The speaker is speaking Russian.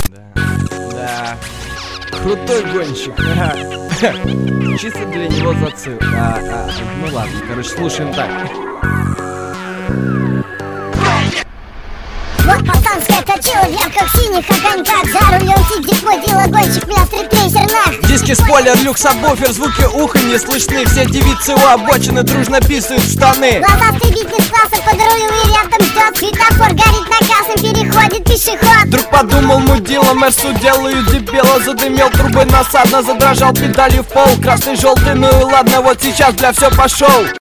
Да. Крутой гонщик. Чисто для него зацил. Ну ладно, короче, слушаем так. Вот пацанская точила в ярких синих огоньках. За рулем сидит водила, гонщик, меня стритрейсер нах. Диски, спойлер, люк, сабвуфер, звуки уха не слышны. Все девицы у обочины дружно писают в штаны. Глазастый бизнес-класса под рулем и рядом ждет. Светофор горит на красном, переходит пешеход. Вдруг подумал мудила, мерсу делаю дебила. Задымел трубой насадно, задрожал педалью в пол. Красный, желтый, ну и ладно, вот сейчас бля все пошел.